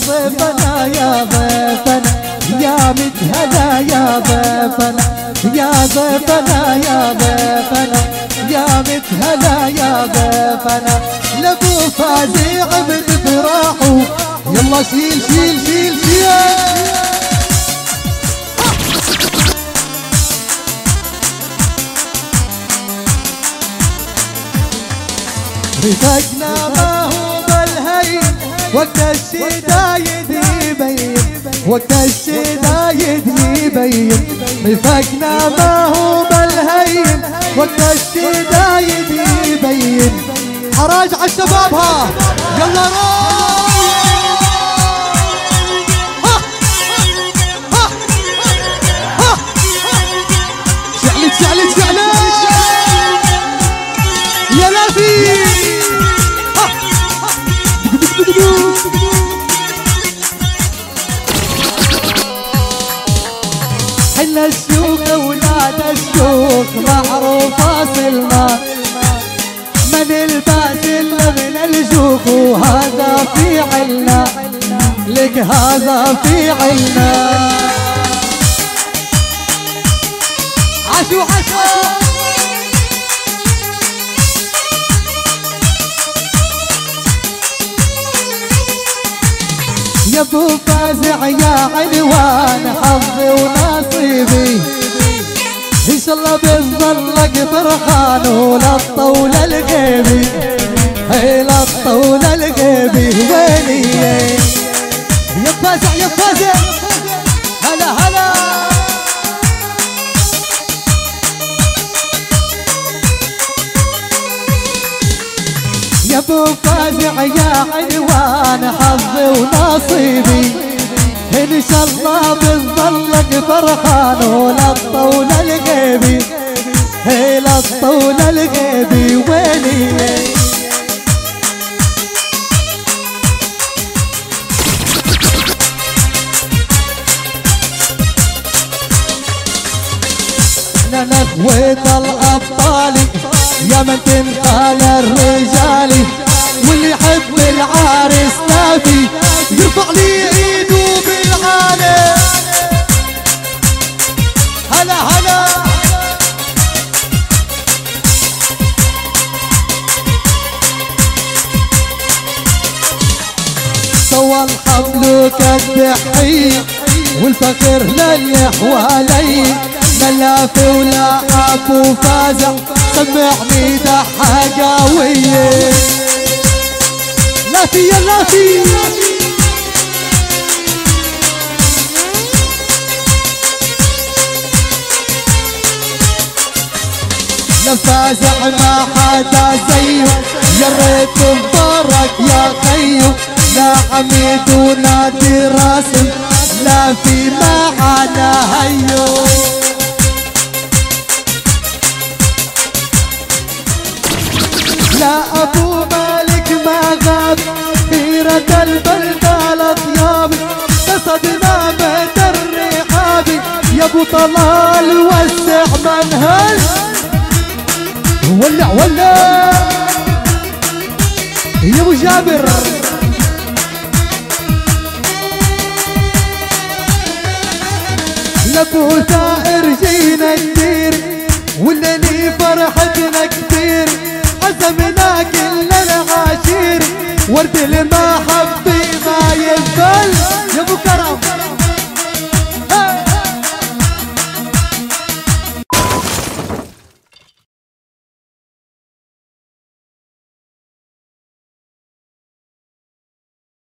ضيفنا يا ضيفنا يا متهلا يا ضيفنا يا ضيفنا يا ضيفنا يا متهلا يا ضيفنا لابو فازع بفراحه يلا شيل شيل شيل شيل رفقنا ما هو بالهين وقت الشدايد يبين وقت الشدايد يبين رفقنا ما هو بالهين وقت الشدايد يبين حراج على الشباب ها يلا شعلت شعلت شعلت يا لافي حنا السوق ولاد السوق معروفة سلمان ما نلبس إلا من الجوق وهذا في علنا لك هذا في علنا عشو عشو يا ابو فازع يا عنوان حظي ونصيبي ان شاء الله بنظلك فرحان ولا الطول الغيبي لا الطول الغيبي ويني يا فازع يا فازع هلا هلا يا ابو فازع يا عنوان حظي ونصيبي ان شاء الله بنظلك فرحان ولا الطول الغيبي لا الطول الغيبي ويني احنا نخوة الابطال يا من تنقال الرجال واللي يحب العارس نافي يرفع لي ايده بالعالي هلا هلا سوى الحمل كالدحيح والفخر للي حوالي لافي ولا ابو فازع سمعني دحة قوية لافي يا لافي لفازع ما حدا زيه يا ريت مبارك يا خيو لا عميد ونادي راسم لا في معانا هيو لا ابو مالك ما غاب خيرة البلدة الاطياب قصدنا بيت الرحاب يا ابو طلال وسع منهج ولع ولع يا ابو جابر لابو ثائر جينا كتير ولني فرحتنا كتير عزمنا كل العاشير ورد المحبة